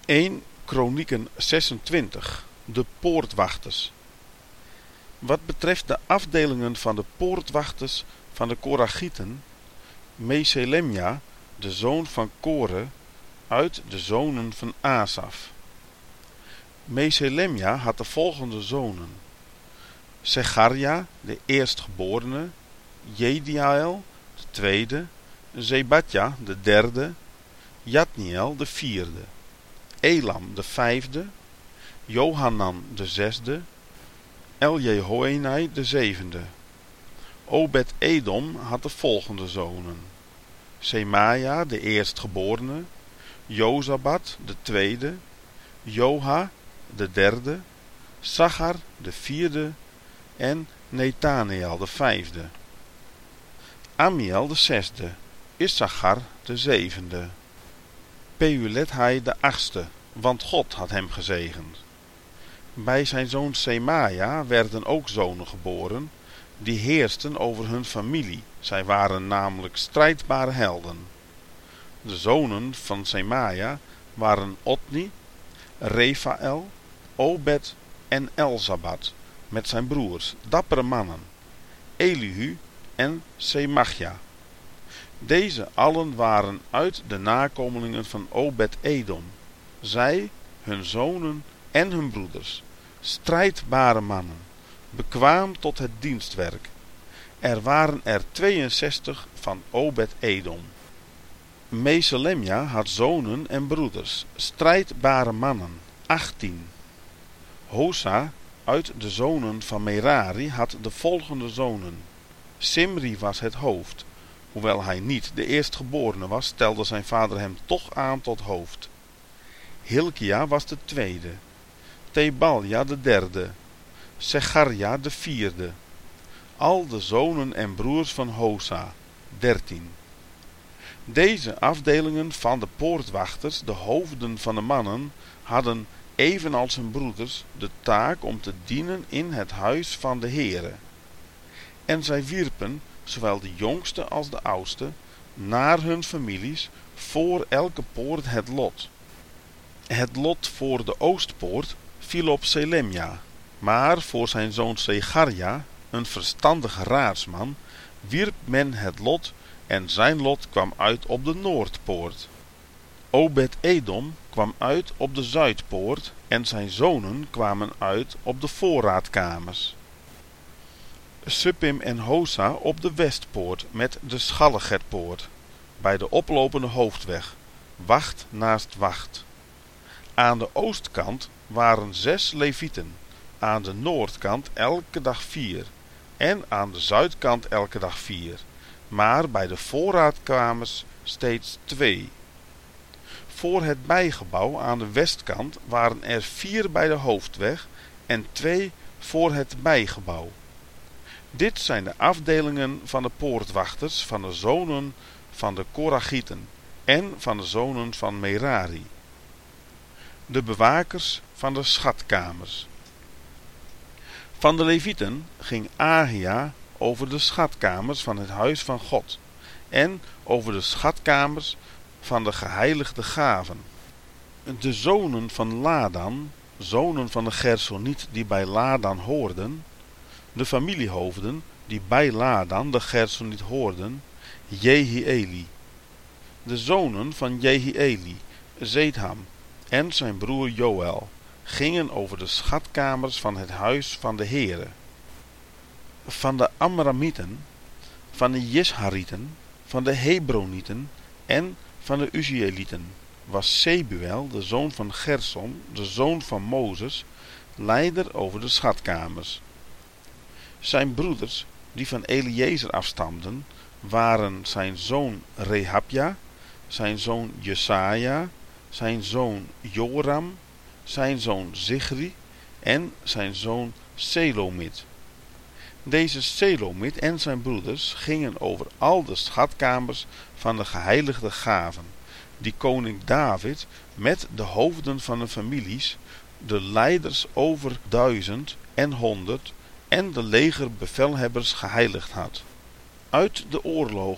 1 Kronieken 26, de poortwachters. Wat betreft de afdelingen van de poortwachters van de Korachieten, Meselemja, de zoon van Kore, uit de zonen van Asaf. Meselemja had de volgende zonen: Secharja, de eerstgeborene, Jediael, de tweede, Zebadja, de derde, Jatniel, de vierde, Elam, de vijfde, Johanan, de zesde, Eljehoenai, de zevende. Obed-Edom had de volgende zonen: Semaja, de eerstgeborene, Jozabad, de tweede, Joha, de derde, Sachar, de vierde en Nethaneel, de vijfde. Amiel, de zesde, Issachar, de zevende. Peulethai, de achtste, want God had hem gezegend. Bij zijn zoon Semaja werden ook zonen geboren, die heersten over hun familie. Zij waren namelijk strijdbare helden. De zonen van Semaja waren Otni, Refael, Obed en Elzabad, met zijn broers, dappere mannen, Elihu en Semachja. Deze allen waren uit de nakomelingen van Obed-Edom, zij, hun zonen en hun broeders, strijdbare mannen, bekwaam tot het dienstwerk. Er waren er 62 van Obed-Edom. Meselemja had zonen en broeders, strijdbare mannen, 18. Hosa uit de zonen van Merari had de volgende zonen. Simri was het hoofd. Hoewel hij niet de eerstgeborene was, stelde zijn vader hem toch aan tot hoofd. Hilkia was de tweede, Tebalja de derde, Secharja de vierde. Al de zonen en broers van Hosa, 13. Deze afdelingen van de poortwachters, de hoofden van de mannen, hadden evenals hun broeders de taak om te dienen in het huis van de Heere. En zij wierpen, zowel de jongste als de oudste, naar hun families voor elke poort het lot. Het lot voor de oostpoort viel op Selemja, maar voor zijn zoon Secharja, een verstandige raadsman, wierp men het lot en zijn lot kwam uit op de noordpoort. Obed-Edom kwam uit op de zuidpoort en zijn zonen kwamen uit op de voorraadkamers. Suppim en Hosa op de westpoort met de Schallegetpoort, bij de oplopende hoofdweg, wacht naast wacht. Aan de oostkant waren 6 levieten, aan de noordkant elke dag 4 en aan de zuidkant elke dag 4, maar bij de voorraadkamers steeds 2. Voor het bijgebouw aan de westkant waren er 4 bij de hoofdweg en 2 voor het bijgebouw. Dit zijn de afdelingen van de poortwachters van de zonen van de Korachieten en van de zonen van Merari. De bewakers van de schatkamers. Van de Levieten ging Ahia over de schatkamers van het huis van God en over de schatkamers van de geheiligde gaven. De zonen van Ladan, zonen van de Gersoniet die bij Ladan hoorden, de familiehoofden die bij Ladan de Gersoniet hoorden, Jehieli. De zonen van Jehieli, Zetham en zijn broer Joël, gingen over de schatkamers van het huis van de Heere. Van de Amramieten, van de Jisharieten, van de Hebronieten en van de Uzielieten was Sebuel, de zoon van Gersom, de zoon van Mozes, leider over de schatkamers. Zijn broeders, die van Eliezer afstamden, waren zijn zoon Rehabja, zijn zoon Jesaja, zijn zoon Joram, zijn zoon Zichri en zijn zoon Selomit. Deze Selomit en zijn broeders gingen over al de schatkamers van de geheiligde gaven, die koning David met de hoofden van de families, de leiders over 1000 en 100 en de legerbevelhebbers geheiligd had. Uit de oorlogen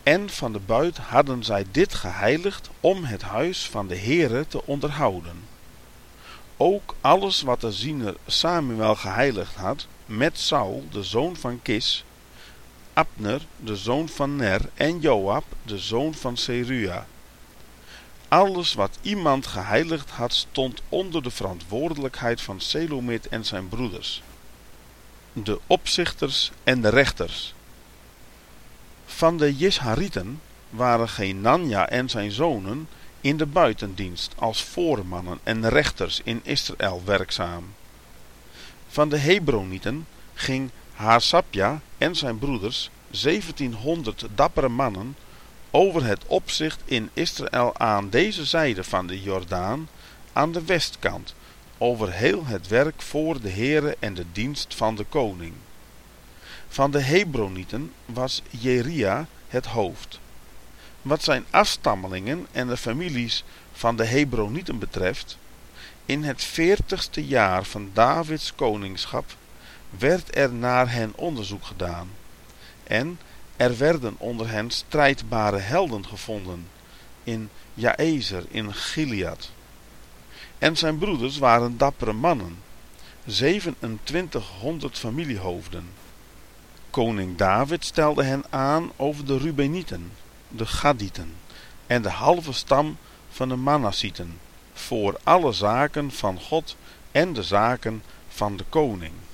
En van de buit hadden zij dit geheiligd om het huis van de Heere te onderhouden. Ook alles wat de ziener Samuel geheiligd had, met Saul, de zoon van Kis, Abner, de zoon van Ner, en Joab, de zoon van Serua. Alles wat iemand geheiligd had, stond onder de verantwoordelijkheid van Selomit en zijn broeders, de opzichters en de rechters. Van de Jisharieten waren Genanja en zijn zonen in de buitendienst als voormannen en rechters in Israël werkzaam. Van de Hebronieten ging Hasapja en zijn broeders, 1700 dappere mannen, over het opzicht in Israël aan deze zijde van de Jordaan, aan de westkant, over heel het werk voor de Heere en de dienst van de koning. Van de Hebronieten was Jeria het hoofd. Wat zijn afstammelingen en de families van de Hebronieten betreft, in het 40ste jaar van Davids koningschap werd er naar hen onderzoek gedaan, en er werden onder hen strijdbare helden gevonden, in Jaëzer in Gilead. En zijn broeders waren dappere mannen, 2700 familiehoofden. Koning David stelde hen aan over de Rubenieten, de Gadieten en de halve stam van de Manassieten, voor alle zaken van God en de zaken van de koning.